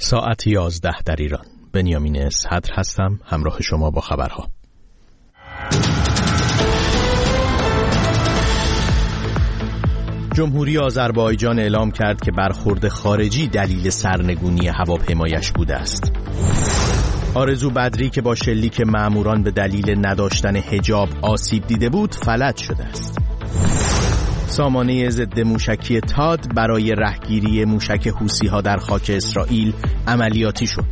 ساعت 11 در ایران. بنیامین صدر هستم، همراه شما با خبرها. جمهوری آذربایجان اعلام کرد که برخورد خارجی دلیل سرنگونی هواپیمایش بوده است. آرزو بدری که با شلیک ماموران به دلیل نداشتن حجاب آسیب دیده بود فلج شده است. سامانه ضد موشکی تاد برای رهگیری موشک حوثی‌ها در خاک اسرائیل عملیاتی شد.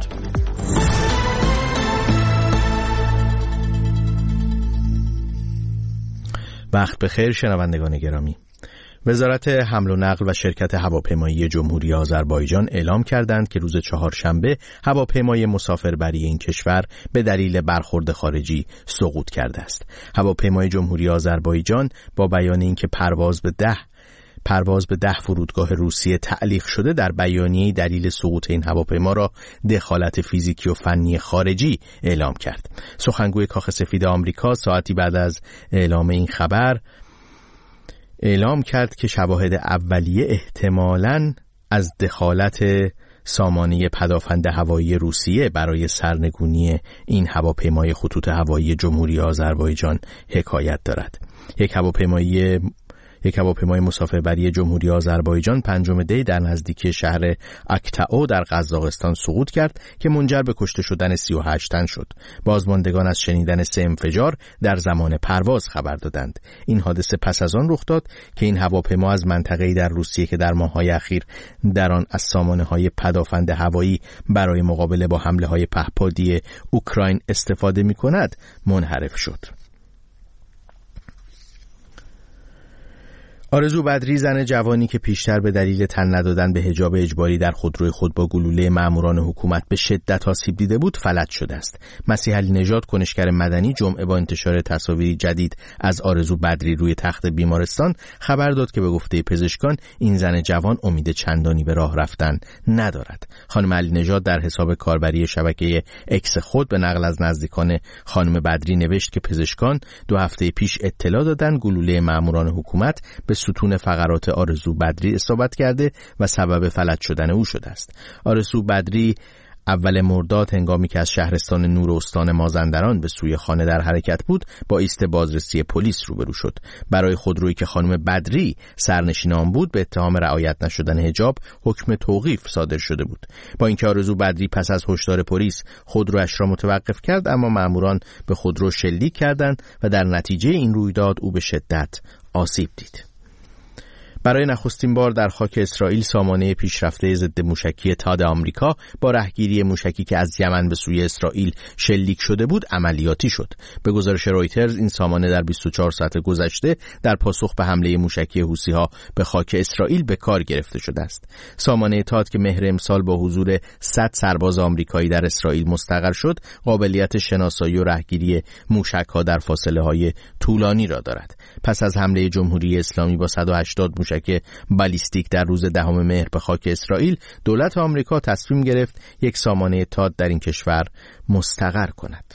وقت بخیر شنوندگان گرامی. وزارت حمل و نقل و شرکت هواپیمایی جمهوری آذربایجان اعلام کردند که روز چهارشنبه هواپیمای مسافربری این کشور به دلیل برخورد خارجی سقوط کرده است. هواپیمای جمهوری آذربایجان با بیان اینکه پرواز به 10 فرودگاه روسیه تعلیق شده، در بیانیه دلیل سقوط این هواپیما را دخالت فیزیکی و فنی خارجی اعلام کرد. سخنگوی کاخ سفید آمریکا ساعتی بعد از اعلام این خبر اعلام کرد که شواهد اولیه احتمالاً از دخالت سامانه پدافند هوایی روسیه برای سرنگونی این هواپیمای خطوط هوایی جمهوری آذربایجان حکایت دارد. یک هواپیمای مسافربری جمهوری آذربایجان 5 دی در نزدیکی شهر اکتائو در قزاقستان سقوط کرد که منجر به کشته شدن 38 تن شد. بازماندگان از شنیدن 3 انفجار در زمان پرواز خبر دادند. این حادثه پس از آن رخ داد که این هواپیما از منطقه‌ای در روسیه که در ماه‌های اخیر در آن از سامانه‌های پدافند هوایی برای مقابله با حمله‌های پهپادی اوکراین استفاده می‌کند منحرف شد. آرزو بدری، زن جوانی که پیشتر به دلیل تن ندادن به حجاب اجباری در خودروی خود با گلوله ماموران حکومت به شدت آسیب دیده بود فلج شده است. مسیح علی نژاد، کنشگر مدنی، جمعه با انتشار تصاویری جدید از آرزو بدری روی تخت بیمارستان خبر داد که به گفته پزشکان این زن جوان امید چندانی به راه رفتن ندارد. خانم علی نژاد در حساب کاربری شبکه اکس خود به نقل از نزدیکان خانم بدری نوشت که پزشکان 2 هفته پیش اطلاع دادند گلوله ماموران حکومت به ستون فقرات آرزو بدری اصابت کرده و سبب فلج شدن او شده است. آرزو بدری اول مرداد هنگامی که از شهرستان نور استان مازندران به سوی خانه در حرکت بود با ایست بازرسی پلیس روبرو شد. برای خودرویی که خانم بدری سرنشین آن بود به اتهام رعایت نشدن حجاب حکم توقیف صادر شده بود. با اینکه آرزو بدری پس از هشدار پلیس خودرویش را متوقف کرد، اما ماموران به خودرو شلیک کردند و در نتیجه این رویداد او به شدت آسیب دید. برای نخستین بار در خاک اسرائیل سامانه پیشرفته ضد موشکی تاد آمریکا با رهگیری موشکی که از یمن به سوی اسرائیل شلیک شده بود عملیاتی شد. به گزارش رویترز این سامانه در 24 ساعت گذشته در پاسخ به حمله موشکی حوثی‌ها به خاک اسرائیل به کار گرفته شده است. سامانه تاد که مهر امسال با حضور 100 سرباز آمریکایی در اسرائیل مستقر شد، قابلیت شناسایی و رهگیری موشک‌ها در فاصله‌های طولانی را دارد. پس از حمله جمهوری اسلامی با 180 موشک بالیستیک در روز 10 مهر به خاک اسرائیل، دولت آمریکا تصمیم گرفت یک سامانه تاد در این کشور مستقر کند.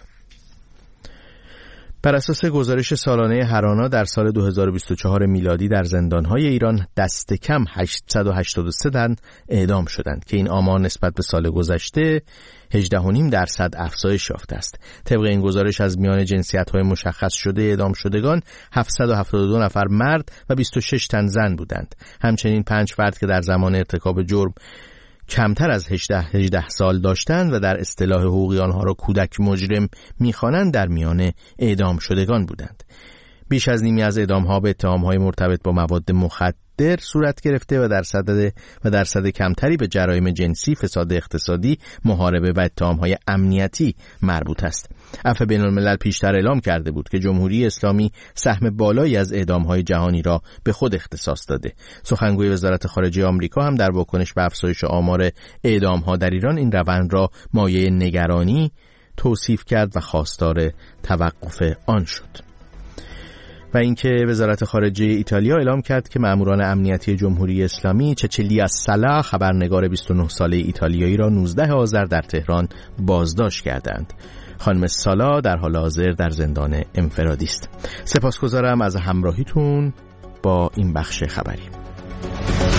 بر اساس گزارش سالانه هرانا در سال 2024 میلادی در زندان‌های ایران دست کم 883 تن اعدام شدند که این آمار نسبت به سال گذشته 18.5% افزایش یافته است. طبق این گزارش از میان جنسیت‌های مشخص شده اعدام شدگان 772 نفر مرد و 26 تن زن بودند. همچنین 5 فرد که در زمان ارتکاب جرم کمتر از 18 سال داشتند و در اصطلاح حقوقی آنها را کودک مجرم می‌خوانند در میان اعدام شدگان بودند. بیش از نیمی از اعدام‌ها به اتهام‌های مرتبط با مواد مخدر صورت گرفته و درصد کمتری به جرایم جنسی، فساد اقتصادی، محاربه و اتهام‌های امنیتی مربوط است. عفو بین‌الملل پیشتر اعلام کرده بود که جمهوری اسلامی سهم بالایی از اعدام‌های جهانی را به خود اختصاص داده. سخنگوی وزارت خارجه آمریکا هم در واکنش به افزایش آمار اعدام‌ها در ایران این روند را مایه نگرانی توصیف کرد و خواستار توقف آن شد. و اینکه وزارت خارجه ایتالیا اعلام کرد که ماموران امنیتی جمهوری اسلامی چچلیا سالا، خبرنگار 29 ساله ایتالیایی را 19 آذر در تهران بازداشت کردند. خانم سالا در حال حاضر در زندان انفرادی است. سپاسگزارم از همراهیتون با این بخش خبری.